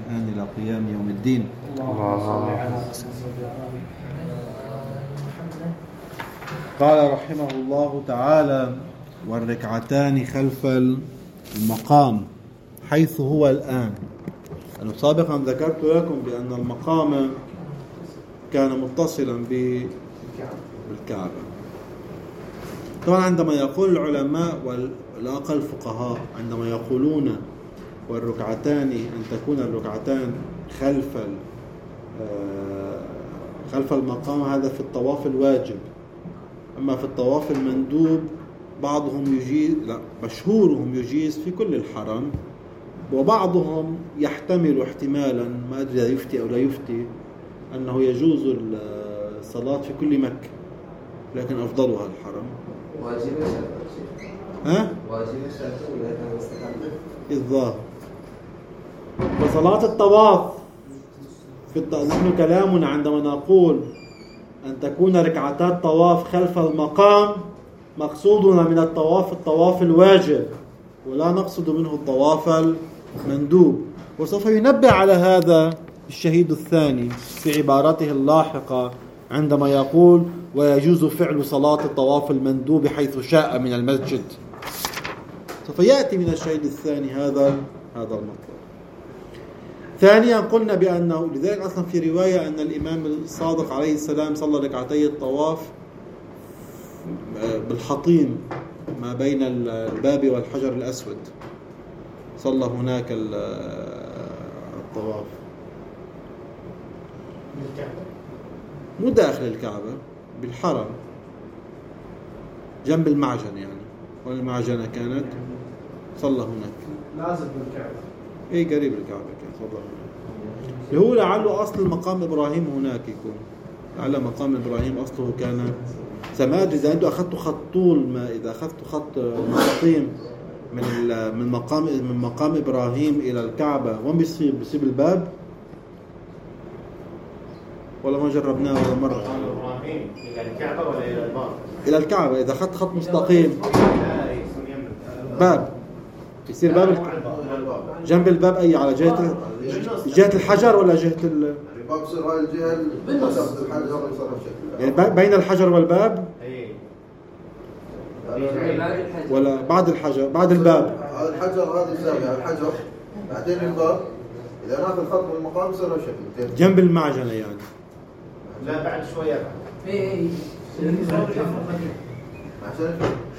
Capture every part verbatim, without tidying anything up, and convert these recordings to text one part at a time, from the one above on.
الآن إلى قيام يوم الدين. قال رحمه الله تعالى: والركعتان خلف المقام حيث هو الآن. أنا سابقا ذكرت لكم بأن المقام كان متصلا بالكعبة. طبعا عندما يقول العلماء والأقل الفقهاء عندما يقولون والركعتان أن تكون الركعتان خلف خلف المقام، هذا في الطواف الواجب. أما في الطواف المندوب بعضهم يجيز، لا مشهورهم يجيز في كل الحرم، وبعضهم يحتمل احتمالا، ما أدري إذا يفتي أو لا يفتي، أنه يجوز الصلاة في كل مكة لكن أفضلها الحرم. واجبة ها؟ واجبة ولا كان مستحب؟ الظاهر. وصلاة الطواف في الط... نحن كلامنا عندما نقول أن تكون ركعتات طواف خلف المقام مقصودنا من الطواف الطواف الواجب، ولا نقصد منه الطواف المندوب. وسوف ينبه على هذا الشهيد الثاني في عبارته اللاحقة عندما يقول: ويجوز فعل صلاة الطواف المندوب حيث شاء من المسجد. سوف يأتي من الشهيد الثاني هذا هذا المطلب. ثانيا قلنا بأنه لذلك أصلا في رواية أن الإمام الصادق عليه السلام صلى ركعتي الطواف بالحطيم ما بين الباب والحجر الأسود، صلى هناك الطواف مو داخل الكعبة، بالحرم جنب المعجن يعني، والمعجنة كانت صلى هناك لازم بالكعبة، اي قريب الكعبة كان صلى هناك. اللي هو لعله أصل مقام إبراهيم هناك يكون، على مقام إبراهيم أصله كان سماد. إذا أنتوا أخذتوا خط طول، ما إذا أخذتوا خط مستقيم من من مقام من مقام إبراهيم إلى الكعبة، وين بيصيب بيصيب الباب؟ ولا ما جربناه ولا مرة؟ مقام إبراهيم إلى الكعبة ولا إلى الباب؟ إلى الكعبة. إذا أخذت خط مستقيم باب يصير باب جنب الباب، أي على جهة جهة الحجر ولا جهة ال الباب يصير هاي الجهة بالنص الحجر يصير بشكل يعني بين الحجر والباب يعني ولا بعد الحجر بعد الباب؟ الحجر هذه الزاوية الحجر بعدين الباب. إذا ناخذ خط من المقام يصير بشكل جنب المعجنة يعني. لا بعد شوية بعد. إيه عشان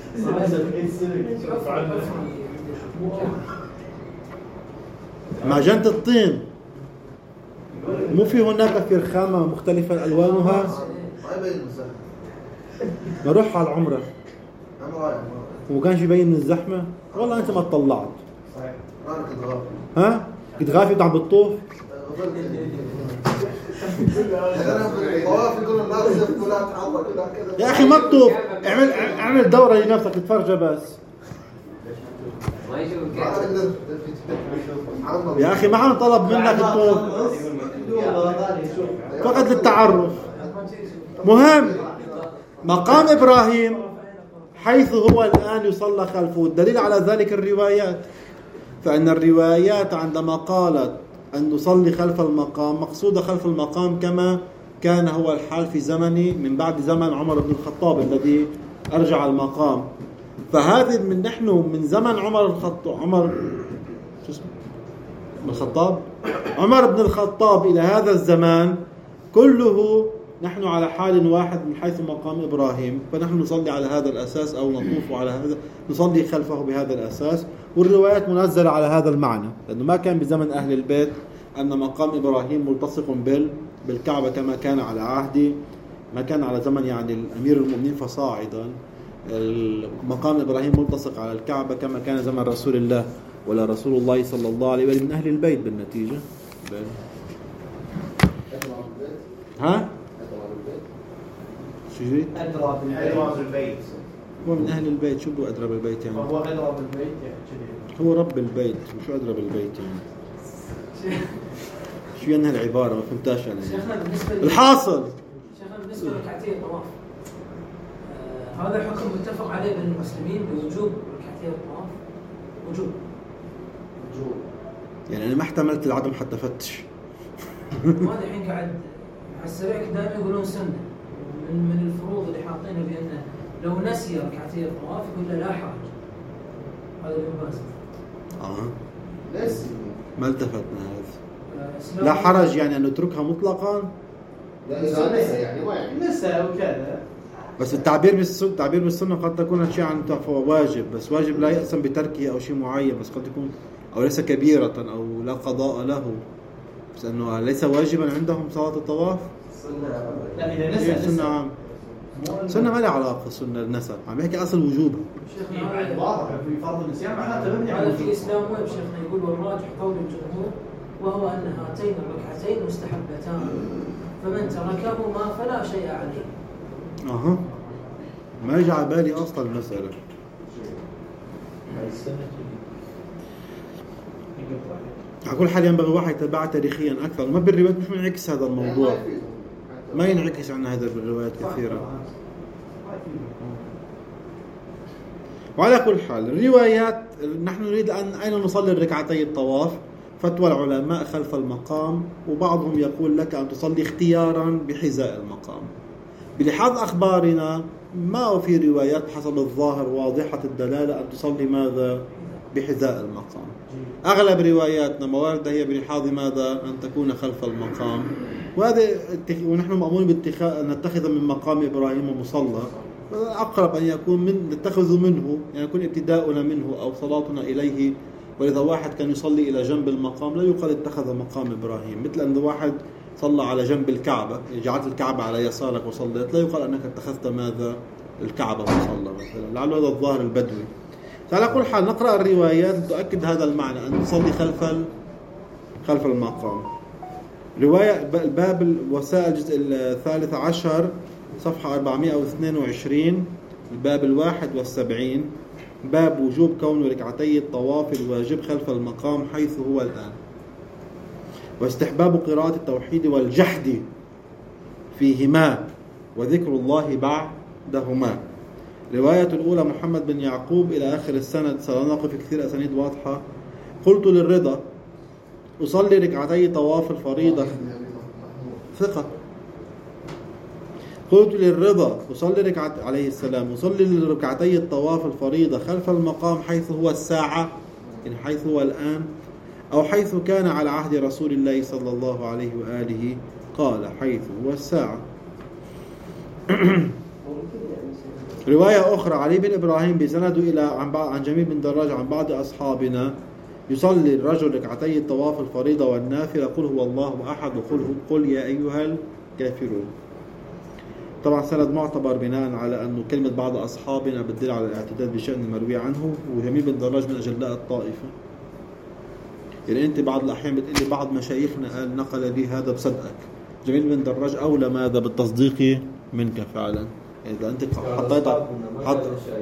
معجنة الطين مو في هناك في رخامة مختلفة ألوانها؟ ما يبين الزحمة. نروح على العمرة وكانش يبين من الزحمة. والله أنت ما اطلعت. صحيح. أنا كنت غافل. ها؟ كنت غافل وتعم بالطوف؟ يا أخي ما تطوف، اعمل اعمل دورة لنفسك تتفرج بس. يا أخي ما عم طلب منك الطوف، فقط للتعرف. مهم مقام إبراهيم حيث هو الآن يصلى خلفه. الدليل على ذلك الروايات، فإن الروايات عندما قالت أن نصلي خلف المقام مقصودة خلف المقام كما كان هو الحال في زمن من بعد زمن عمر بن الخطاب الذي أرجع المقام. فهذه من نحن من زمن عمر الخطاب عمر شو اسمه بن الخطاب عمر بن الخطاب إلى هذا الزمان كله نحن على حال واحد من حيث مقام إبراهيم، فنحن نصلي على هذا الأساس أو نطوف على هذا، نصلي خلفه بهذا الأساس. والروايات منزلة على هذا المعنى، لأنه ما كان بزمن أهل البيت أن مقام إبراهيم ملتصق بال بالكعبة كما كان على عهد ما كان على زمن يعني الأمير المؤمنين فصاعدا. مقام إبراهيم ملتصق على الكعبة كما كان زمن رسول الله، ولا رسول الله صلى الله عليه وسلم من أهل البيت بالنتيجة. ها؟ شو جريت؟ أدرى بالبيت. هو من أهل البيت. شو بده أدرى بالبيت يعني؟ هو أدرى بالبيت يعني. هو رب البيت، شو أدرى بالبيت يعني؟ شو يعني هالعبارة؟ ما فهمتاش أنا يعني. الحاصل شيخنا بالنسبة لركعتي الطواف، آه هذا الحكم متفق عليه بين المسلمين بوجوب ركعتي الطواف. وجوب. وجوب. يعني أنا ما احتملت العدم حتى فتش. ما الحين قاعد على السريع دائما يقولون سنة من من الفروض اللي حاطينها بأنه لو نسي ركعتي الطواف يقول له لا حرج. هذا ابن باز. آه. نسي. ما التفتنا هذا. لا حرج يعني أن نتركها مطلقا. لا إذا نسى يعني ما يعني نسى وكذا. بس التعبير بالسنة التعبير بالسنة قد تكون شيء عن واجب، بس واجب لا يأثم بتركه أو شيء معين، بس قد يكون أو ليس كبيرة أو لا قضاء له، بس أنه ليس واجبا عندهم صلاة الطواف. لا إذا نسى سنة عام. سنة ما لها علاقة سنة النسى، عم يحكي أصل وجوبها. شيخنا ظاهر في فرض النسيان معناته مبني على في إسلام وين شيخنا يقول والراجح قول الجمهور وهو أن هاتين الركعتين مستحبتان فمن تركهما فلا شيء عليه. أها ما يجي على بالي أصلا المسألة. على كل حال ينبغي واحد يتبع تاريخيا أكثر، ما بالروايات مش منعكس هذا الموضوع، ما ينعكس عن هذا بالروايات كثيرا. وعلى كل حال الروايات نحن نريد أن أين نصلي الركعتي الطواف. فتوى العلماء خلف المقام، وبعضهم يقول لك أن تصلي اختيارا بحذاء المقام. بلحاظ أخبارنا ما في روايات حسب الظاهر واضحة الدلالة أن تصلي ماذا بحذاء المقام. أغلب رواياتنا موارد هي بلحاظ ماذا أن تكون خلف المقام، وهذا ونحن مأمون باتخاذ أن نتخذ من مقام إبراهيم مصلى، أقرب أن يكون من نتخذ منه يعني يكون ابتداؤنا منه أو صلاتنا إليه. ولذا واحد كان يصلي إلى جنب المقام لا يقال اتخذ مقام إبراهيم، مثل أن واحد صلى على جنب الكعبة جعلت الكعبة على يسارك وصليت لا يقال أنك اتخذت ماذا الكعبة مصلى مثلا، لعل هذا الظاهر البدوي. على كل حال نقرأ الروايات تؤكد هذا المعنى أن تصلي خلف خلف المقام. رواية باب الوسائل الجزء الثالث عشر صفحة أربعمائة واثنين وعشرين الباب الواحد والسبعين باب وجوب كون ركعتي الطواف الواجب خلف المقام حيث هو الآن، واستحباب قراءة التوحيد والجحد فيهما وذكر الله بعدهما. رواية الأولى محمد بن يعقوب إلى آخر السند، سنقف في كثير أسانيد واضحة. قلت للرضا أصلي ركعتي طواف الفريضة ثقة قلت للرضا أصلي ركعت عليه السلام أصلي ركعتي الطواف الفريضة خلف المقام حيث هو الساعة، إن حيث هو الآن أو حيث كان على عهد رسول الله صلى الله عليه وآله، قال حيث هو الساعة. رواية أخرى علي بن إبراهيم بسند إلى عن, عن جميل بن دراج عن بعض أصحابنا يصلي الرجل ركعتي الطواف الفريضة والنافلة قل هو الله أحد وقل قل يا أيها الكافرون. طبعا سند معتبر بناء على أنه كلمة بعض أصحابنا بتدل على الاعتداد بشأن المروي عنه، وجميل بن دراج من أجلاء الطائفة. يعني أنت بعض الأحيان بتقول لي بعض مشايخنا قال نقل لي هذا بصدقك، جميل بن دراج أولى ماذا بالتصديق منك فعلا. يعني إذا أنت حطيت حط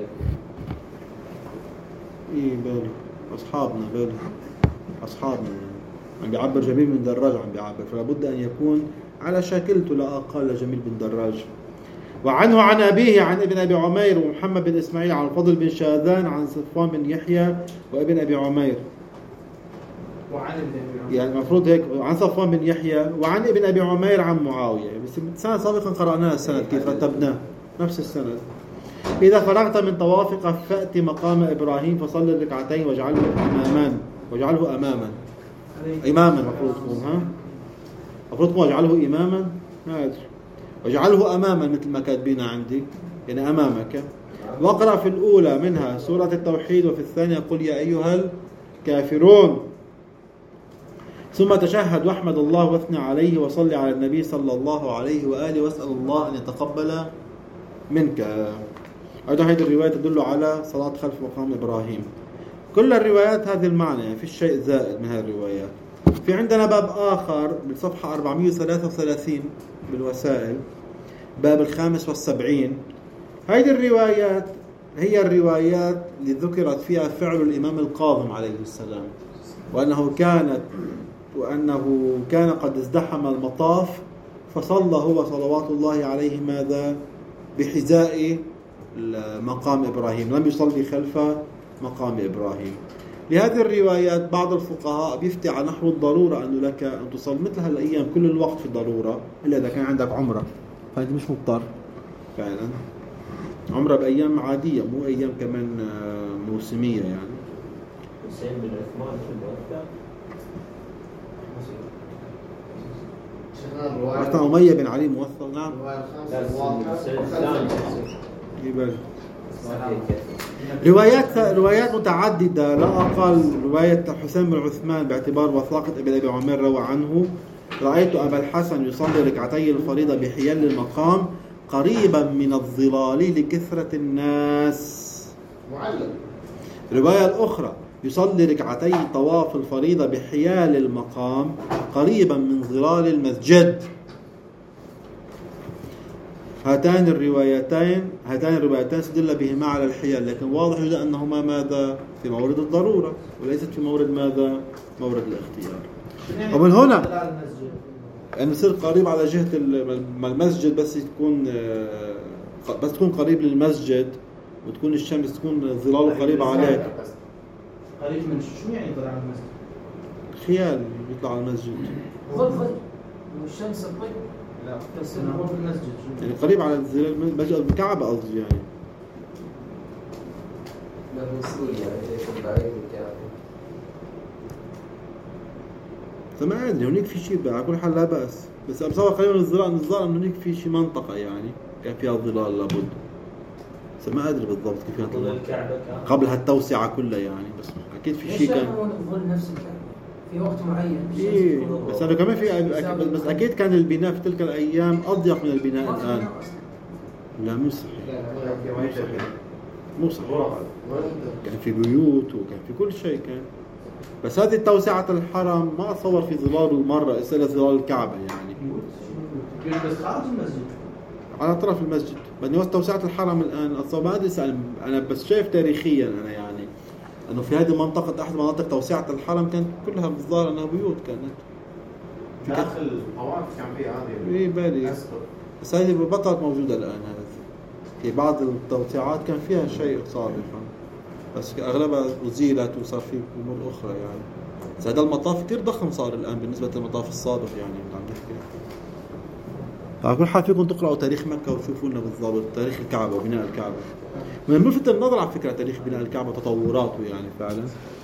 إيه بالي أصحابنا بالي أصحابنا عم بيعبر جميل بن دراج عم بيعبر، فلا بد أن يكون على شاكلته لا أقل جميل بن دراج. وعنه عن أبيه عن ابن أبي عمير ومحمد بن إسماعيل عن الفضل بن شاذان عن صفوان بن يحيى وابن أبي عمير وعن ابن أبي عمير يعني المفروض هيك عن صفوان بن يحيى وعن ابن أبي عمير عن معاوية، بس السنة سابقا قرأناها السنة كيف رتبناه نفس السنة. إذا فرغت من طوافك فأت مقام إبراهيم فصلي الركعتين واجعله أماما واجعله أماما إماما المفروض تكون ها المفروض تكون واجعله إماما ما أدري واجعله أماما مثل ما كاتبين عندي يعني أمامك. واقرأ في الأولى منها سورة التوحيد وفي الثانية قل يا أيها الكافرون، ثم تشهد واحمد الله واثنى عليه وصلي على النبي صلى الله عليه وآله واسأل الله أن يتقبل منك. أيضا هذه الرواية تدل على صلاة خلف مقام إبراهيم. كل الروايات هذه المعنى يعني في شيء زائد من هذه الروايات. في عندنا باب آخر بالصفحة أربعمائة وثلاثة وثلاثين بالوسائل باب الخامس والسبعين. هذه الروايات هي الروايات اللي ذكرت فيها فعل الإمام القاظم عليه السلام، وأنه كانت وأنه كان قد ازدحم المطاف فصلى هو صلوات الله عليه ماذا بحذاء مقام إبراهيم، لم يصلي خلف مقام إبراهيم. لهذه الروايات بعض الفقهاء بيفتي على نحو الضرورة أنه لك أن تصلي مثل هالأيام كل الوقت في الضرورة إلا إذا كان عندك عمرة، فأنت مش مضطر فعلا عمرة بأيام عادية مو أيام كمان موسمية يعني. حسين بن عثمان في الموثق مثلا أمية بن علي موثق. نعم يبالي روايات روايات متعددة لا أقل. رواية حسين بن عثمان باعتبار وثاقة ابن أبي عمر روى عنه: رأيت أبا الحسن يصلي ركعتي الفريضة بحيال المقام قريبا من الظلال لكثرة الناس. معلم. الرواية الأخرى: يصلي ركعتي طواف الفريضة بحيال المقام قريبا من ظلال المسجد. هاتان الروايتين هاتان الروايتين استدل بهما على الحيال، لكن واضح جدا أنهما ماذا؟ في مورد الضرورة وليست في مورد ماذا؟ مورد الاختيار. ومن هنا أن يصير قريب على جهة المسجد بس تكون بس تكون قريب للمسجد وتكون الشمس تكون ظلاله قريب عليك. قريب من شو يعني يطلع على المسجد؟ خيال يطلع على المسجد. ظل ظل والشمس تطلع. لا بس هو في المسجد يعني قريب على المسجد الكعبة قصدي يعني. لا مسؤول يعني يكون بعيد الكعبة. فما أدري هناك في شيء على كل حال لا بأس، بس أبصر قريبا من الظلال الظلال إنه هناك في شيء منطقة يعني كان فيها ظلال لابد. بس ما أدري بالضبط كيف كانت الكعبة قبل هالتوسعة كلها يعني، بس أكيد في شيء كان. ظل نفس الكعبة في وقت معين. إيه بس أنا كمان في بس أكيد كان البناء في تلك الأيام أضيق من البناء الآن. لا مو صحيح. مو صحيح. مو صحيح. كان في بيوت وكان في كل شيء كان. بس هذه توسعة الحرم ما أتصور في ظلال المرة إلا ظلال الكعبة يعني. بس خارج المسجد. على طرف المسجد. بدي توسعة الحرم الآن أتصور ما أدري أنا بس شايف تاريخيا أنا يعني أنه في هذه المنطقة أحد مناطق توسعة الحرم كانت كلها بالظاهر أنها بيوت كانت. في داخل الطواف كان في هذه. إيه بالي. بس هذه بطلت موجودة الآن هذه. في بعض التوسعات كان فيها شيء سابقا. بس أغلبها أزيلت وصار في أمور أخرى يعني. بس هذا المطاف كتير ضخم صار الآن بالنسبة للمطاف السابق يعني اللي عم نحكي. على كل حال فيكم تقرأوا تاريخ مكة وتشوفوا لنا بالضبط تاريخ الكعبة وبناء الكعبة. من ملفت النظر على فكرة تاريخ بناء الكعبة وتطوراته يعني فعلا.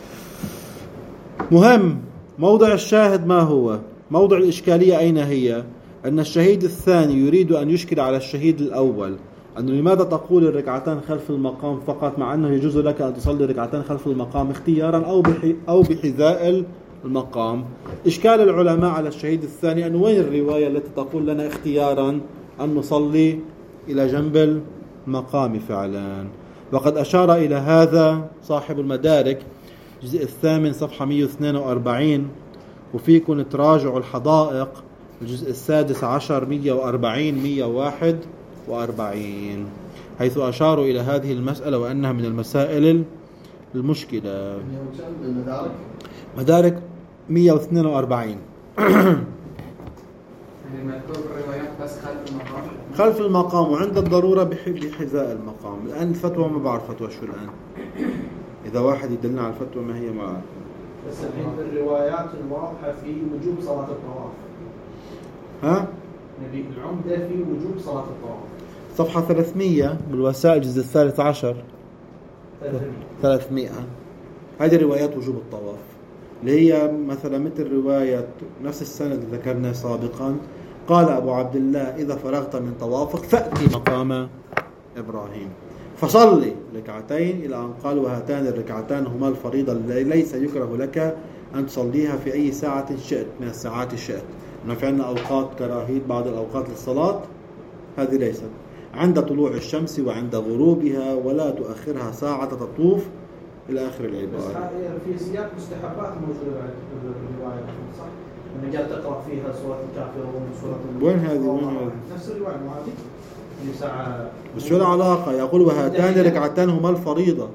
مهم موضع الشاهد ما هو؟ موضع الإشكالية أين هي؟ أن الشهيد الثاني يريد أن يشكل على الشهيد الأول أنه لماذا تقول الركعتان خلف المقام فقط مع أنه يجوز لك أن تصلي ركعتان خلف المقام اختيارا أو بحي أو بحذاء المقام. إشكال العلماء على الشهيد الثاني أنه وين الرواية التي تقول لنا اختيارا أن نصلي إلى جنب المقام فعلا. وقد أشار إلى هذا صاحب المدارك الجزء الثامن صفحة مئة واثنين وأربعين، وفيكم تراجعوا الحدائق الجزء السادس عشر مئة وأربعين مئة وواحد وأربعين، حيث أشاروا إلى هذه المسألة وأنها من المسائل المشكلة. مدارك مئة واثنين وأربعين. مكتوب الروايات بس خلف المقام. خلف المقام وعند الضرورة بحذاء المقام. الآن الفتوى ما بعرف فتوى شو الآن. إذا واحد يدلنا على الفتوى ما هي ما أعرف. بس الحين الروايات الواضحة في وجوب صلاة الطواف. ها؟ نبي العمدة في وجوب صلاة الطواف. صفحة ثلاثمئة بالوسائل الجزء الثالث عشر. ثلاثمئة. هذه روايات وجوب الطواف اللي هي مثلا مثل رواية نفس السند اللي ذكرناه سابقا. قال أبو عبد الله: إذا فرغت من طوافك فأتي مقام إبراهيم فصلي ركعتين، إلى أن قال: وهاتان الركعتان هما الفريضة التي ليس يكره لك أن تصليها في أي ساعة شئت من الساعات شئت. في عندنا أوقات كراهية بعض الأوقات للصلاة، هذه ليست عند طلوع الشمس وعند غروبها، ولا تؤخرها ساعة تطوف إلى آخر العبارة. في سياق مستحبات موجودة بالرواية صح؟ أنا قاعد تقرأ فيها سورة الكافرون وسورة وين هذه؟ وين هذه؟ نفس الرواية مو هذه؟ في ساعة. بس شو العلاقة؟ يقول: وهاتان ركعتان هما الفريضة.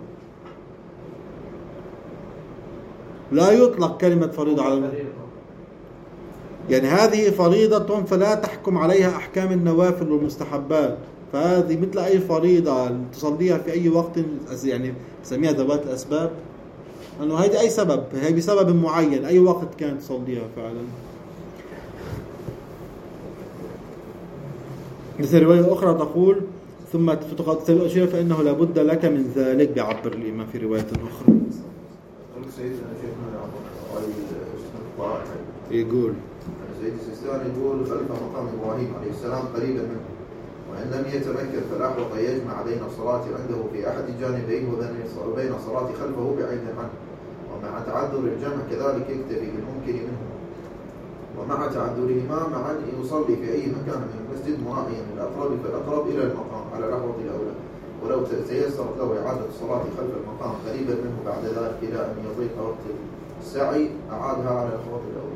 لا يطلق كلمة فريضة على الفريضة. يعني هذه فريضة فلا تحكم عليها أحكام النوافل والمستحبات، فهذه مثل أي فريضة تصليها في أي وقت يعني نسميها ذوات الأسباب. أنه هيدي أي سبب، هي بسبب معين أي وقت كانت تصليها فعلا. مثل رواية أخرى تقول ثم تقاتل الأشياء فإنه لابد لك من ذلك، بيعبر الإمام في رواية أخرى. يقول سيد السيستاني يقول خلف مقام إبراهيم عليه السلام قريبا منه، وإن لم يتمكن فالأحوط أن يجمع بين الصلاة عنده في أحد جانبيه وبين الصلاة خلفه بعيد عنه، ومع تعذر الجمع كذلك يكتفي بالممكن منه، ومع تعذرهما مع أن يصلي في أي مكان من المسجد مراعيا الأقرب فالأقرب إلى المقام على الأحوط الأولى، ولو تيسرت له إعادة الصلاة خلف المقام قريبا منه بعد ذلك إلى أن يضيق وقت السعي أعادها على الأحوط الأولى.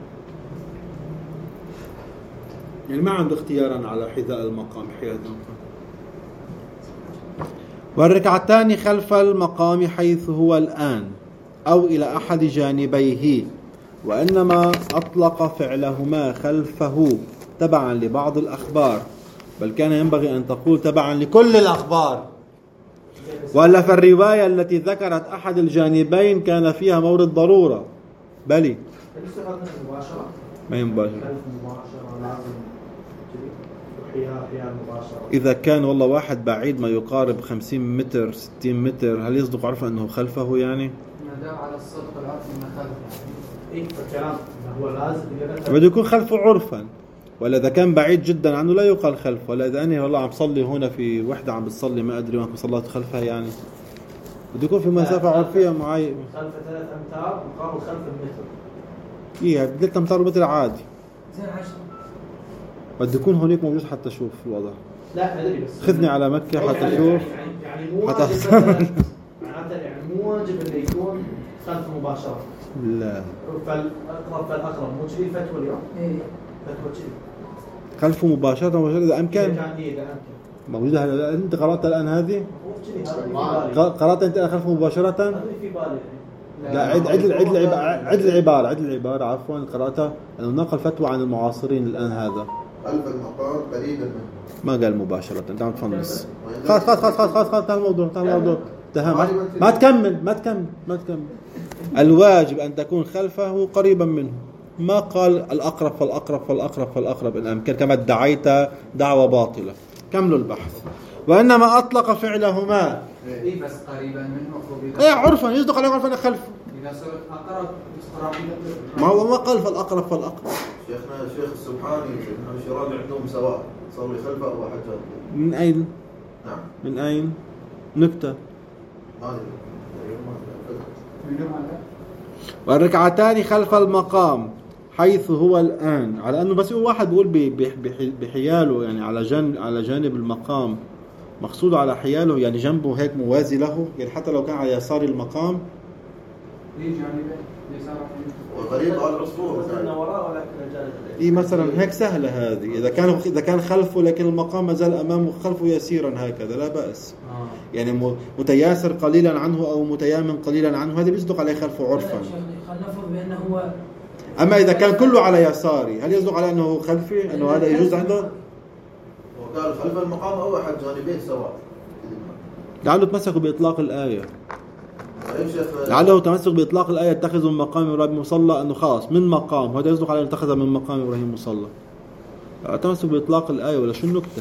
يعني ما عنده اختيارا على حذاء المقام حياة المقام. والركعتان خلف المقام حيث هو الآن أو إلى أحد جانبيه، وإنما أطلق فعلهما خلفه تبعا لبعض الأخبار، بل كان ينبغي أن تقول تبعا لكل الأخبار، ولا في الرواية التي ذكرت أحد الجانبين كان فيها مورد ضرورة. بلي ما ينبغي إذا كان والله واحد بعيد ما يقارب خمسين متر ستين متر، هل يصدق عرفه أنه خلفه؟ يعني ما دام على الصدق والعرف ما خلفه، إيه فالكلام هو لازم بده يكون خلفه عرفا، ولا إذا كان بعيد جدا عنه لا يقال خلفه، ولا إذا أنا والله عم صلي هنا في وحدة عم بتصلي ما أدري وين صليت خلفها، يعني بده يكون في مسافة عرفية معينة. خلف ثلاث أمتار مقابل خلف المتر. إيه ثلاث أمتار متر عادي. زين عشرة. بده يكون هونيك موجود حتى أشوف الوضع. لا أدري بس. خذني على مكة حتى يعني أشوف. يعني يعني مو حتى واجب مثلاً- معناته يعني مو واجب إنه يكون خلف مباشرة. لا. فالأقرب فالأقرب مو كذي الفتوى اليوم. إيه. فتوى كذي. خلفه مباشرة مباشرة إذا أمكن. إذا كان إيه إذا أمكن. موجودة هلا أنت قرأت الآن هذه؟ مو كذي هذا اللي في بالي. قرأت أنت خلفه مباشرة؟ هذا اللي في بالي. لا عد عد عد العبارة عد العبارة عد العبارة عفوا قرأتها أنه نقل فتوى عن المعاصرين الآن هذا. خلف المقام قريبا منه. ما قال مباشرة أنت عم تفنص. خلاص خلاص خلاص خلاص خلاص انتهى الموضوع انتهى الموضوع انتهى. ما تكمل ما تكمل ما تكمل. الواجب أن تكون خلفه قريبا منه. ما قال الأقرب فالأقرب فالأقرب فالأقرب إن أمكن كما ادعيت دعوة باطلة. كملوا البحث. وإنما أطلق فعلهما. إيه بس قريبا منه. إيه عرفا يصدق عليه عرفا خلف. إذا صرت أقرب قريبا. ما هو ما قال فالأقرب فالأقرب. شيخنا الشيخ السبحاني ابن الشراب عندهم سواء صلي خلفه أو حجر. من أين؟ نعم. من أين؟ نكتة. ما أدري. والركعتان خلف المقام حيث هو الآن، على أنه بس واحد بيقول بحياله يعني على جانب على جانب المقام، مقصود على حياله يعني جنبه هيك موازي له، يعني حتى لو كان على يسار المقام. ليه جانبين يسار وقريب على العصفور. إيه مثلا هيك سهلة هذه، إذا كان إذا كان خلفه لكن المقام ما زال أمامه خلفه يسيرا هكذا لا بأس. آه. يعني متياسر قليلا عنه أو متيامن قليلا عنه، هذا بيصدق عليه خلفه عرفا. خلينا نفرض بأنه هو. أما إذا كان كله على يساري هل يصدق عليه أنه خلفي أنه هذا يجوز عنده؟ وقال خلف المقام أو أحد جانبيه سواء. لعله تمسكوا بإطلاق الآية. طيب شيخ. لعله تمسك بإطلاق الآية اتخذوا من مقام إبراهيم مصلى، أنه خلاص من مقام، هذا يصدق عليه اتخذ من مقام إبراهيم مصلى. تمسك بإطلاق الآية ولا شو النكتة؟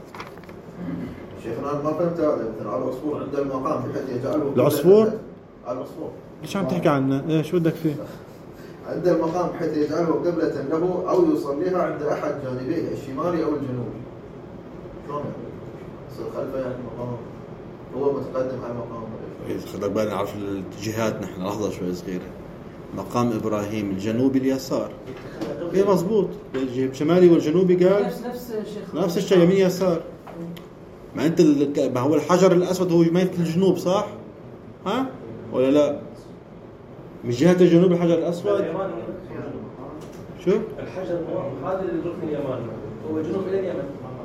شيخنا ما فهمت هذا مثلا على العصفور عند المقام بحيث يجعله. العصفور؟ على العصفور. ليش عم تحكي عنه؟ إيه شو بدك فيه؟ عند المقام بحيث يجعله قبلة له أو يصليها عند أحد جانبيه الشمالي أو الجنوبي. شلون؟ يصير خلفه يعني المقام هو متقدم على المقام. خلك بالنا نعرف الجهات نحن لحظة شوي صغيرة. مقام إبراهيم الجنوبي اليسار. إيه مزبوط. الشمالي والجنوبي قال نفس نفس الشيخ. نفس الشيء يمين يسار. ما أنت ما هو الحجر الأسود هو يميل الجنوب صح؟ ها؟ ولا لا؟ من جهة الجنوب الحجر الأسود. شو؟ الحجر هذا الركن اليماني هو جنوب إلى اليمن.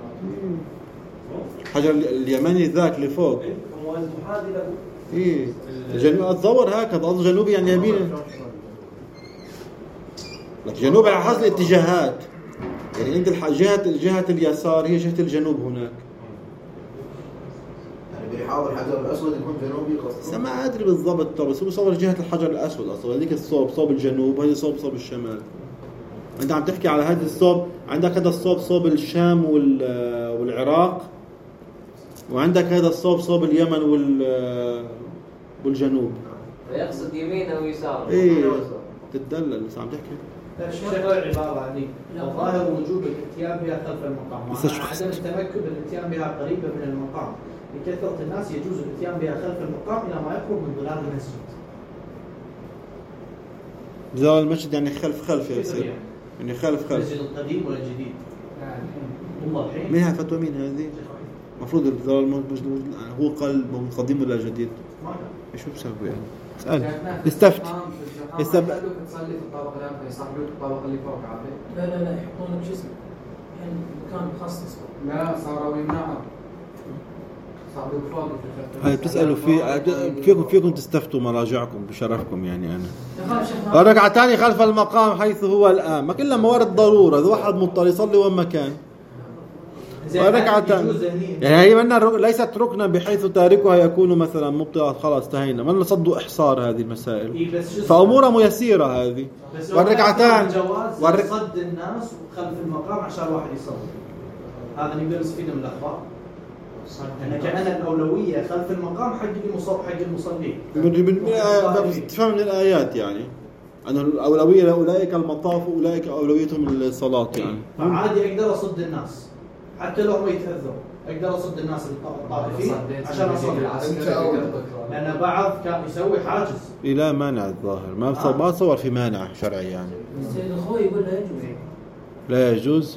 الحجر اليماني ذاك اللي فوق. محاذي له. إيه. الجنوب الضور هكذا أظن جنوبي يعني يمين. لكن جنوب على حسب الاتجاهات. يعني عند جهة الجهة اليسار هي جهة الجنوب هناك. يعني حاضر الحجر الاسود يكون جنوبي بس قصده. ما ادري بالضبط، بس هو صور جهه الحجر الاسود اصلا، هذيك الصوب صوب الجنوب وهي صوب صوب الشمال. انت عم تحكي على هذا الصوب، عندك هذا الصوب صوب الشام والعراق، وعندك هذا الصوب صوب اليمن والجنوب. يقصد يمين او يسار. ايه تتدلل بس عم تحكي. شكل العبارة هذه الظاهر وجوب الاتيان بها خلف المقام، مع عدم التمكن بالاتيان بها قريبة من المقام. لكثرة الناس يجوز الاتيان بها خلف المقام إلى ما يقرب من ظلال المسجد. ظلال المسجد يعني خلف خلف يا سيدي، يعني خلف خلف. المسجد القديم ولا الجديد؟ والله الحين. مين فتوى مين هذه؟ المفروض ظلال المسجد هو قال قديم ولا جديد؟ ما كان. ايش بسوي يعني؟ اسأل استفت استفت تصلي في الطابق الأول يصحبوك الطابق اللي فوق عافية. لا لا لا يحطونك شو اسمه يعني مكان مخصص. لا صاروا يمنعهم صعبوك فوق في هاي بتسألوا في فيكم فيكم تستفتوا مراجعكم بشرفكم يعني أنا. يخاف شيخنا. ركعتان خلف المقام حيث هو الآن، ما كلها موارد ضرورة، إذا واحد مضطر يصلي وين ما كان. وركعتان يعني هي منا ليست ركنا بحيث تاركها يكون مثلا مبطئا، خلاص انتهينا، ما صدوا إحصار هذه المسائل، فأمورها ميسيرة هذه. والركعتان والرك... صد الناس خلف المقام عشان واحد يصلي، هذا نقدر نستفيد من الأخبار. يعني كأن الأولوية خلف المقام حق المصلي حق المصلين. تفهم من الآيات يعني أن الأولوية لأولئك المطاف وأولئك أولويتهم الصلاة يعني. فعادي أقدر أصد الناس حتى لو هم يتأذوا، أقدر أصد الناس الطائفين عشان أصلي، لأن بعض كان يسوي حاجز. لا مانع الظاهر، ما آه. ما صور في مانع شرعي يعني. السيد الخوي يقول لا يجوز. لا يجوز.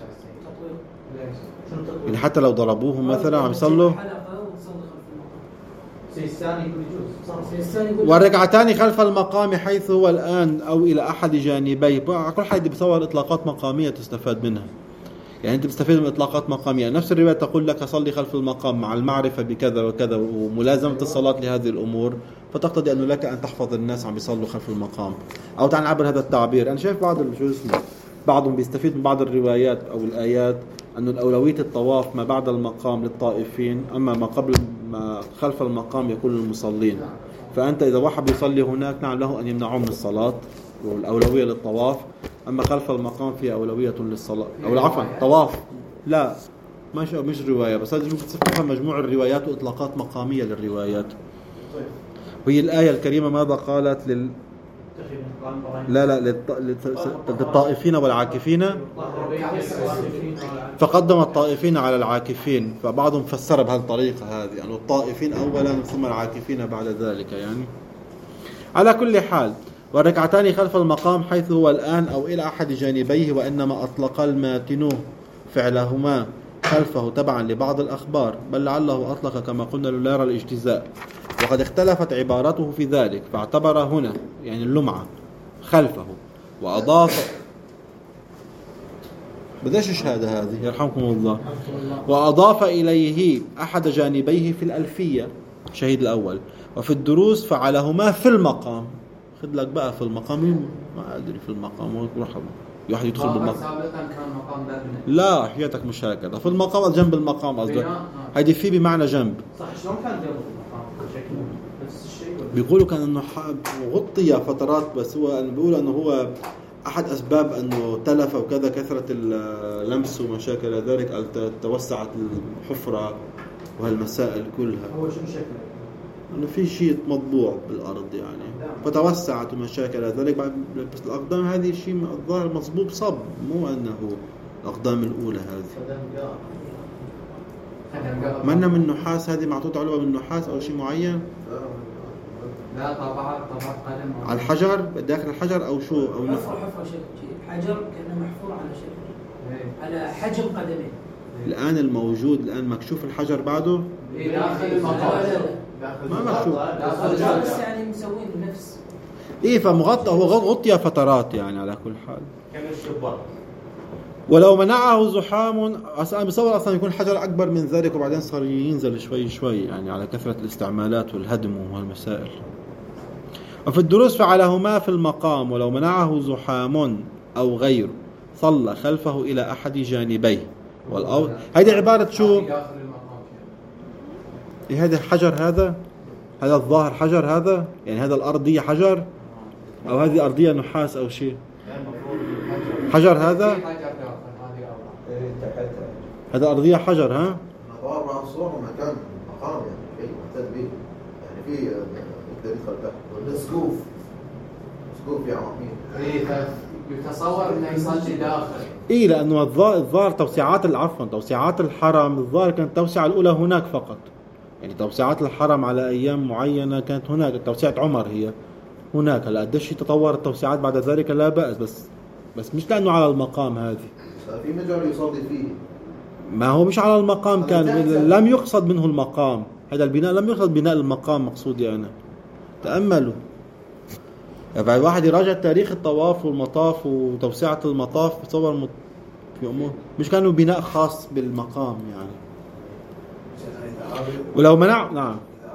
يعني حتى لو ضربوهم مثلا عم يصلوا. والركعتان خلف المقام حيث هو الآن أو إلى أحد جانبيه، كل حد بيصور إطلاقات مقامية تستفاد منها. يعني أنت بتستفيد من إطلاقات مقامية، نفس الرواية تقول لك صلي خلف المقام مع المعرفة بكذا وكذا وملازمة الصلاة لهذه الأمور، فتقتضي أنه لك أن تحفظ الناس عم بيصلوا خلف المقام. أو تعال نعبر هذا التعبير، أنا شايف بعض شو اسمه بعضهم بيستفيد من بعض الروايات أو الآيات أن الأولوية الطواف ما بعد المقام للطائفين، أما ما قبل ما خلف المقام يكون للمصلين. فأنت إذا واحد بيصلي هناك نعم له أن يمنعه من الصلاة والأولوية للطواف، أما خلف المقام في أولوية للصلاة أو عفوا طواف. لا مش مش رواية، بس هذا ممكن تفهم مجموع الروايات وإطلاقات مقامية للروايات. وهي الآية الكريمة ماذا قالت لل لا لا للطائفين والعاكفين، فقدم الطائفين على العاكفين، فبعضهم فسر بهذه الطريقة هذه يعني الطائفين أولا ثم العاكفين بعد ذلك يعني. على كل حال والركعتان خلف المقام حيث هو الآن أو إلى أحد جانبيه، وإنما أطلق الماتن فعلهما خلفه تبعا لبعض الأخبار، بل لعله أطلق كما قلنا لا يرى الاجتزاء، وقد اختلفت عبارته في ذلك، فاعتبر هنا يعني اللمعة خلفه وأضاف بداش الشهادة هذه يرحمكم الله، وأضاف إليه أحد جانبيه في الألفية شهيد الأول، وفي الدروس فعلهما في المقام. خذ لك بقى في المقام، ما أدري في المقام ورحمه واحد يدخل بالمقام. سابقا كان مقام مبني. لا حياتك مش هكذا، في المقام جنب المقام قصدي، هذه في بمعنى جنب. صح شلون كان جنب المقام شكله نفس الشيء؟ بيقولوا كان انه غطي فترات، بس هو بيقولوا انه هو احد اسباب انه تلف وكذا كثرة اللمس ومشاكل ذلك، توسعت الحفرة وهالمسائل كلها. هو شنو شكله؟ انه في شيء مطبوع بالارض يعني فتوسعت ومشاكل ذلك. بس الاقدام هذه شيء الظاهر مصبوب صب، مو انه الاقدام الاولى هذه منا من نحاس، هذه معطوطة علبة من نحاس او شيء معين. لا طبعا طبعا قدم على الحجر داخل الحجر او شو او حفرة حفرة شكل الحجر كأنه محفور على شكل على حجم قدمين. الآن الموجود الآن مكشوف الحجر بعده؟ داخل المقام ما مكشوف لا بس يعني مسوين نفس إيه، فمغطى هو غطي فترات يعني على كل حال. كان الشباك ولو منعه زحام أصلا بصور أصلا يكون الحجر أكبر من ذلك، وبعدين صار ينزل شوي شوي يعني على كثرة الاستعمالات والهدم وهالمسائل. وفي الدروس فعلهما في المقام، ولو منعه زحام أو غير صلى خلفه إلى أحد جانبيه. والأول هذه عبارة شو؟ إيه هذا حجر؟ هذا هذا الظاهر حجر، هذا يعني هذا الأرضية حجر أو هذه أرضية نحاس أو شيء. حجر هذا هذا أرضية حجر. ها نظار مع الصور ومكان مقام يعني شيء معتد به يعني في يقدر يدخل تحت والسقوف سقوف يا عمين يتصور انه يصلي داخل. إيه لأنه الظاهر توسعات العفو توسعات الحرم الظاهر كانت التوسعة الأولى هناك فقط، يعني توسعات الحرم على أيام معينة كانت هناك. توسعة عمر هي هناك. هلا قديش تطور التوسعات بعد ذلك لا بأس، بس بس مش لأنه على المقام. هذه في مجال يصلي فيه ما هو مش على المقام، كان لم يقصد منه المقام. هذا البناء لم يقصد بناء المقام مقصودي أنا. تأملوا بعد واحد يراجع تاريخ الطواف والمطاف وتوسعة المطاف بتصور في أمور مش كانوا بناء خاص بالمقام يعني. ولو منع نعم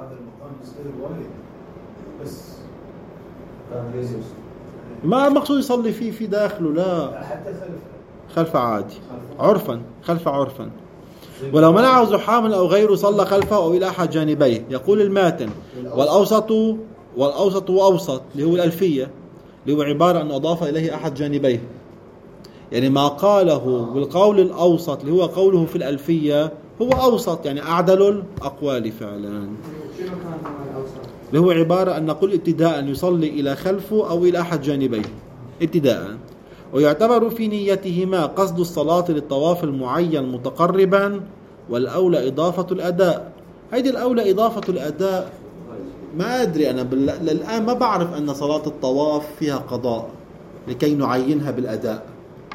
ما المقصود يصلي فيه في داخله، لا خلف عادي عرفا خلف عرفا. ولو منعه زحام أو غيره صلى خلفه أو إلى أحد جانبيه. يقول الماتن والأوسط والأوسط وأوسط اللي هو الألفية اللي هو عبارة أن أضاف إليه أحد جانبيه، يعني ما قاله بالقول الأوسط اللي هو قوله في الألفية هو أوسط يعني أعدل الأقوال فعلا. اللي هو عبارة أن نقول ابتداء يصلي إلى خلفه أو إلى أحد جانبيه ابتداء. ويعتبر في نيتهما قصد الصلاة للطواف المعين متقربا، والأولى إضافة الأداء. هذه الأولى إضافة الأداء ما أدري أنا بال... الآن ما بعرف أن صلاة الطواف فيها قضاء لكي نعينها بالأداء،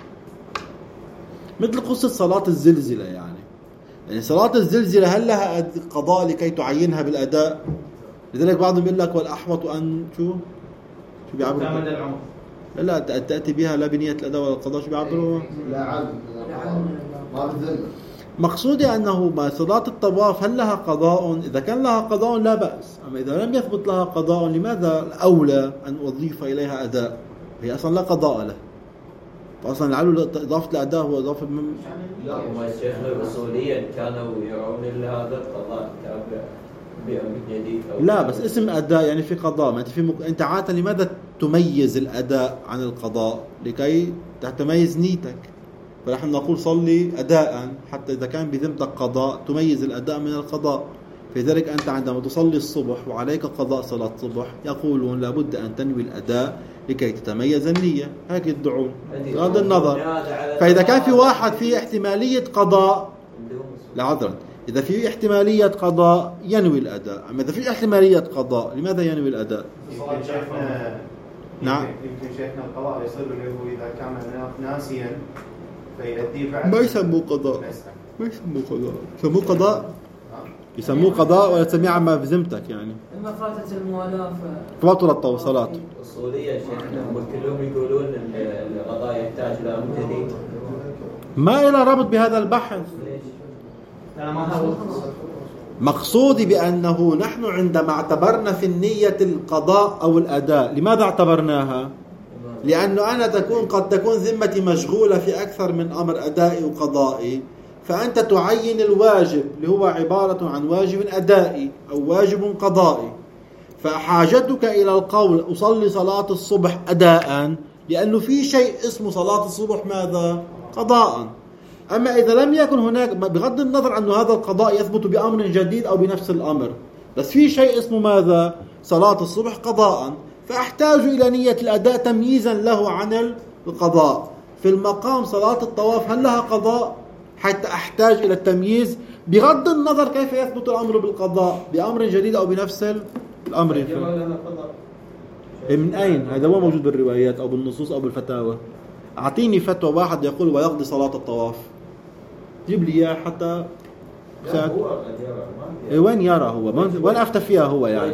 مثل قصة صلاة الزلزلة يعني. يعني صلاة الزلزلة هل لها قضاء لكي تعينها بالأداء؟ لذلك بعضهم يقول لك والأحوط أن شو شو بيعبروا لا لا تأتي بها لا بنية الأداء ولا القضاء. شو بيعبروا؟ لا عاد ما بذل. مقصودي أنه ما صلاة الطواف هل لها قضاء؟ إذا كان لها قضاء لا بأس، أما إذا لم يثبت لها قضاء لماذا الأولى أن أضيف إليها أداء؟ هي أصلا لا قضاء له، فأصلا لعله إضافة الأداء هو إضافة من لا هم الشيخنا أصوليا كانوا يرون هذا القضاء تابع بأمر جديد. لا بس اسم أداء يعني في قضاء. ما أنت في مك... أنت عادة لماذا تميز الأداء عن القضاء؟ لكي تتميز نيتك. فنحن نقول صلي أداء حتى إذا كان بذمتك قضاء تميز الأداء من القضاء. في ذلك أنت عندما تصلي الصبح وعليك قضاء صلاة الصبح يقولون لابد أن تنوي الأداء لكي تتميز النية. هكذا يدعون بغض النظر. فإذا كان في واحد في احتمالية قضاء لا عذرا، إذا في احتمالية قضاء ينوي الأداء، أما إذا في احتمالية قضاء لماذا ينوي الأداء؟ نعم يمكن شيخنا القضاء يصير له إذا كان ناسيا فيؤدي بعد. ما يسموه قضاء، ما يسموه قضاء، يسموه قضاء يسموه قضاء ولا تسميه عما بذمتك يعني. إما فاتت الموالاة فبطلت الصلاة. أصولية شيخنا كلهم يقولون أن القضاء يحتاج إلى أمر جديد. ما إلى ربط بهذا البحث. مقصودي بأنه نحن عندما اعتبرنا في النية القضاء أو الأداء لماذا اعتبرناها؟ لأنه أنا تكون قد تكون ذمتي مشغولة في أكثر من أمر أدائي وقضائي، فأنت تعين الواجب اللي هو عبارة عن واجب أدائي أو واجب قضائي. فحاجتك إلى القول أصلي صلاة الصبح أداء لأنه في شيء اسمه صلاة الصبح ماذا؟ قضاء. أما إذا لم يكن هناك بغض النظر أن هذا القضاء يثبت بأمر جديد أو بنفس الأمر، بس في شيء اسمه ماذا؟ صلاة الصبح قضاء، فأحتاج إلى نية الأداء تمييزا له عن القضاء. في المقام صلاة الطواف هل لها قضاء؟ حتى أحتاج إلى التمييز بغض النظر كيف يثبت الأمر بالقضاء بأمر جديد أو بنفس الأمر. من أين؟ هذا هو موجود بالروايات أو بالنصوص أو بالفتاوى. أعطيني فتوى واحد يقول ويقضي صلاة الطواف، جيب لي إياه حتى ساعد. إيه وين يرى هو؟ وين أفتى فيها هو يعني؟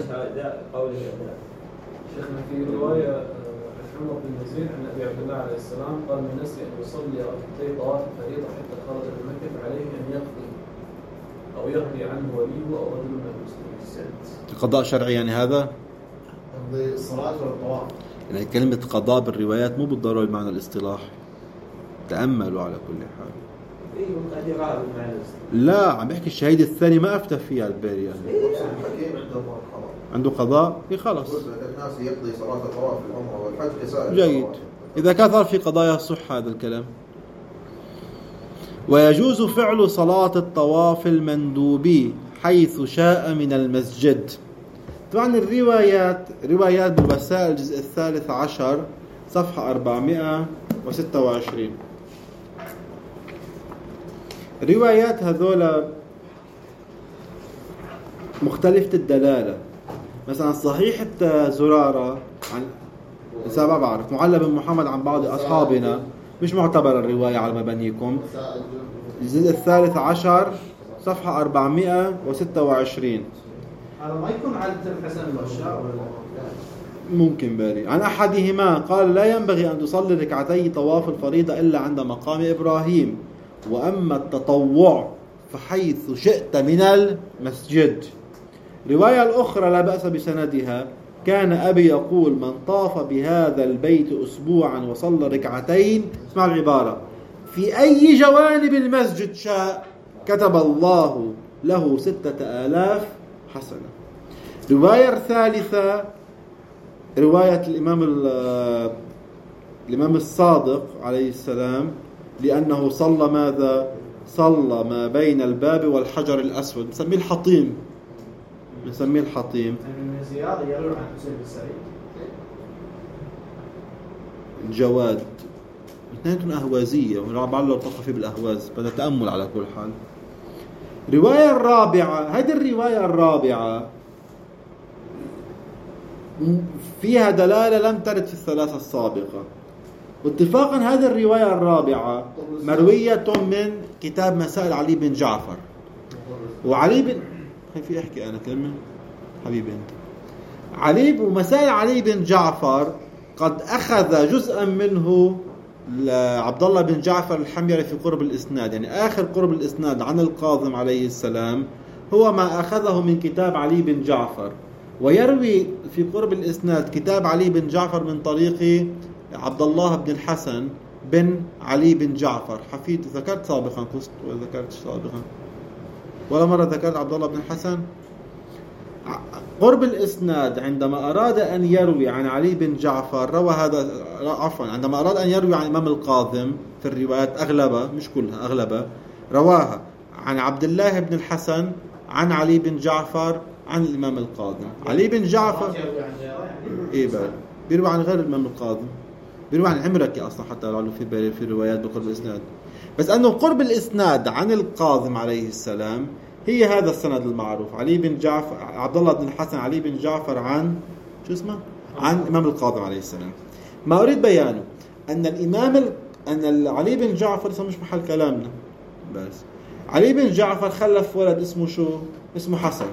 شيخنا في رواية عن عمر بن نزيل عن أبي عبد الله عليه السلام قال من نسي أن يصلي ركعتي طواف الفريضة حتى خرج من مكة فعليه أن يقضي أو يقضي عنه وليه أو رجل من المسلمين. قضاء شرعي يعني هذا؟ الصلاة والطواف. يعني كلمة قضاء بالروايات مو بالضرورة بمعنى الاصطلاح. تأملوا على كل حال. اي قد يراها بالمعنى. لا عم بحكي الشهيد الثاني ما افتى فيها الباري يعني. الحكيم عنده قضاء. عنده قضاء في خلص. الناس يقضي صلاة الطواف العمرة والحج كسائر. جيد. إذا كان صار في قضايا صح هذا الكلام. ويجوز فعل صلاة الطواف المندوبي حيث شاء من المسجد. طبعا الروايات روايات بالوسائل الجزء الثالث عشر صفحة أربعمائة وستة وعشرين. روايات هذولا مختلفة الدلالة. مثلا صحيح زرارة عن سبب بعرف معلّ بن محمد عن بعض أصحابنا مش معتبر الرواية على مبانيكم. الجزء الثالث عشر صفحة أربعمائة وستة وعشرين. هذا ما يكون على الحسن البشار ولا ممكن باري. عن أحدهما قال لا ينبغي أن تصلي ركعتي طواف الفريضة إلا عند مقام إبراهيم، وأما التطوع فحيث شئت من المسجد. رواية الأخرى لا بأس بسندها كان أبي يقول من طاف بهذا البيت أسبوعا وصلى ركعتين، اسمع العبارة، في أي جوانب المسجد شاء كتب الله له ستة آلاف حسنة. رواية الثالثة رواية الإمام الإمام الصادق عليه السلام لأنه صلى ماذا؟ صلى ما بين الباب والحجر الأسود، نسميه الحطيم، نسميه الحطيم. من زيادة يروي عن حسين بن سعيد الجواد اثنين أهوازية ولعل لو تقف بالأهواز بدأ تأمل على كل حال. الرواية الرابعة هذه الرواية الرابعة فيها دلالة لم ترد في الثلاثة السابقة. واتفاقا هذه الرواية الرابعة مروية من كتاب مسائل علي بن جعفر. وعلي بن في احكي أنا كلمة حبيبي أنت. علي ومسائل علي بن جعفر قد أخذ جزءا منه لعبد الله بن جعفر الحميري في قرب الإسناد، يعني آخر قرب الإسناد عن القاظم عليه السلام هو ما أخذه من كتاب علي بن جعفر. ويروي في قرب الإسناد كتاب علي بن جعفر من طريق عبد الله بن الحسن بن علي بن جعفر حفيد. ذكرت سابقا قصت وذكرت سابقا ولا مرة ذكرت عبد الله بن الحسن. قرب الإسناد عندما أراد أن يروي عن علي بن جعفر روى هذا، عفوا عندما أراد أن يروي عن إمام القاظم في الروايات أغلبها مش كلها أغلبها رواها عن عبد الله بن الحسن عن علي بن جعفر عن الإمام القاظم. علي بن جعفر إيه بقى بيروي عن غير الإمام القاظم، بيروي عن عمركي أصلا حتى لو في في روايات بقرب الإسناد، بس أنه قرب الإسناد عن القاظم عليه السلام هي هذا السند المعروف. علي بن جعفر عبد الله بن الحسن علي بن جعفر عن شو اسمه عن الإمام القاظم عليه السلام. ما أريد بيانه أن الإمام ال... أن علي بن جعفر لسه مش محل كلامنا، بس علي بن جعفر خلف ولد اسمه شو اسمه حسن،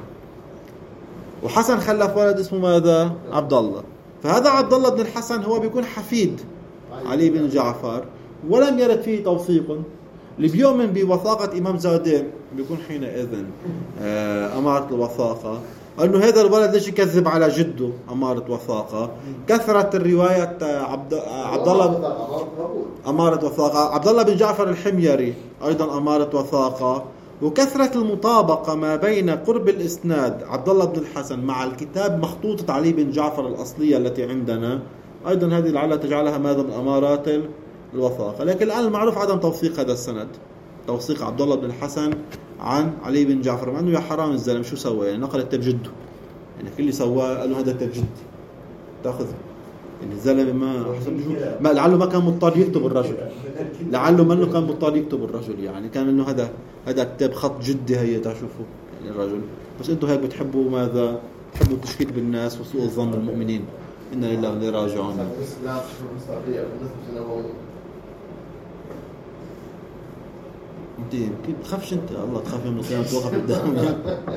وحسن خلف ولد اسمه ماذا عبد الله. فهذا عبد الله بن الحسن هو بيكون حفيد علي بن جعفر ولم يرد فيه توثيق. اللي بيؤمن بوثاقة إمام زادين بيكون حينئذ أمارة الوثاقة أنه هذا الولد ليش يكذب على جده أمارة وثاقة. كثرة الرواية عبد عبد الله أمارة وثاقة، عبد الله بن جعفر الحميري أيضا أمارة وثاقة. وكثرة المطابقة ما بين قرب الإسناد عبد الله بن الحسن مع الكتاب مخطوطة علي بن جعفر الأصلية التي عندنا أيضا هذه لعلها تجعلها ماذا من أمارات الوثاقة. لكن الآن المعروف عدم توثيق هذا السند، توثيق عبد الله بن الحسن عن علي بن جعفر، مع أنه يا حرام الزلم شو سوى يعني نقل التب جده، يعني كل اللي سواه قال له هذا التب جدي تأخذ يعني الزلم ما حسب ما لعله ما كان مضطر يكتب الرجل، لعله ما كان مضطر يكتب الرجل يعني كان انه هذا هذا كتاب خط جدي هي تشوفوا يعني الرجل. بس انتم هيك بتحبوا ماذا بتحبوا التشكيك بالناس وسوء الظن بالمؤمنين. إنا لله وإنا إليه راجعون. انت كيف تخافش انت الله تخاف يوم القيامة توقف قدامه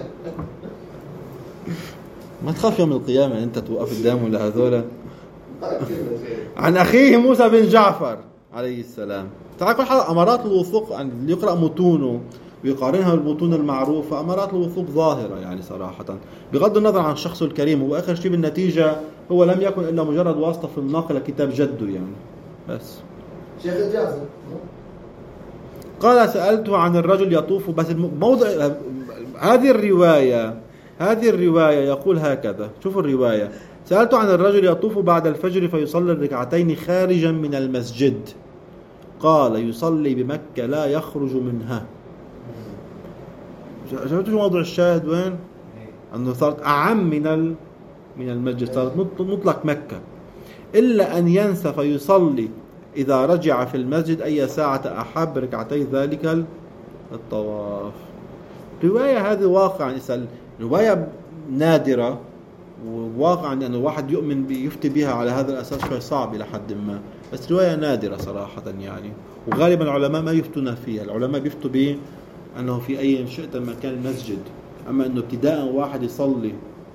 ما تخاف يوم القيامة انت توقف قدامه لهذولا. عن أخيه موسى بن جعفر عليه السلام. تعال كل حلقة أمارات الوثوق يعني اللي يقرأ متونه ويقارنها بالمتون المعروفة أمارات الوثوق ظاهرة يعني صراحة بغض النظر عن الشخص الكريم. وآخر شيء بالنتيجة هو لم يكن إلا مجرد واسطة في النقل كتاب جده يعني بس. شيخ الجازم قال سألته عن الرجل يطوف، بس موضع هذه الرواية هذه الرواية يقول هكذا، شوفوا الرواية: سألته عن الرجل يطوف بعد الفجر فيصلي الركعتين خارجا من المسجد، قال يصلي بمكة لا يخرج منها. شفتوا موضوع الشاهد وين؟ أنه صارت أعم من من المسجد، صارت مطلق مكة، إلا أن ينسى فيصلي إذا رجع في المسجد أي ساعة أحب ركعتي ذلك الطواف. رواية هذه واقعا رواية نادرة، وواقعا أن يعني الواحد يؤمن يفتي بها على هذا الأساس شوي صعب إلى حد ما، بس رواية نادرة صراحة يعني، وغالبا العلماء ما يفتون فيها. العلماء بيفتوا به أنه في أي شئت مكان المسجد، أما أنه ابتداء واحد يصلي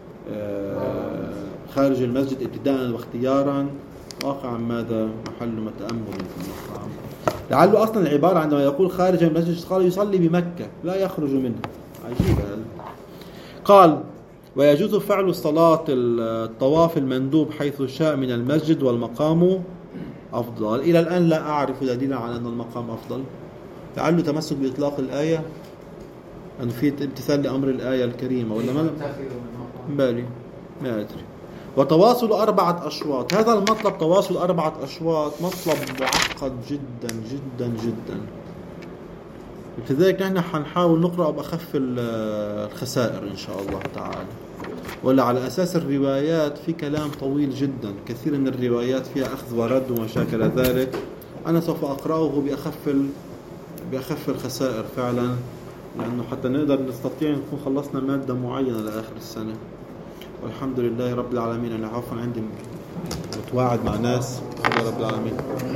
خارج المسجد ابتداء واختيارا، واقعا ماذا محل تأمل في المقام. لعله أصلا العبارة عندما يقول خارج المسجد قال يصلي بمكة لا يخرج منها، عجيبة. قال ويجوز فعل الصلاة الطواف المندوب حيث شاء من المسجد والمقام أفضل. إلى الآن لا أعرف دليلا على أن المقام أفضل، لعله تمسك بإطلاق الآية أن في امتثال لأمر الآية الكريمة، ولا ما بالي ما أدري. وتواصل أربعة أشواط، هذا المطلب تواصل أربعة أشواط مطلب معقد جدا جدا جدا، لذلك نحن حنحاول نقرأ بأخف الخسائر إن شاء الله تعالى، ولا على أساس الروايات في كلام طويل جدا، كثير من الروايات فيها أخذ ورد وما شاكل ذلك. أنا سوف أقرأه بأخف بأخف الخسائر فعلا، لأنه حتى نقدر نستطيع نكون خلصنا مادة معينة لآخر السنة. والحمد لله رب العالمين. أنا عفوا عندي متواعد مع ناس. رب العالمين.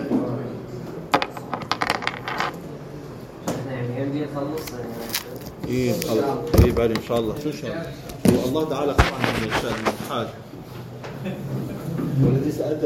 يعني خلص إيه خلص قريب علي إن شاء الله. شو شاء الله تعالى طبعا من الشأن من الحاج والذي سألت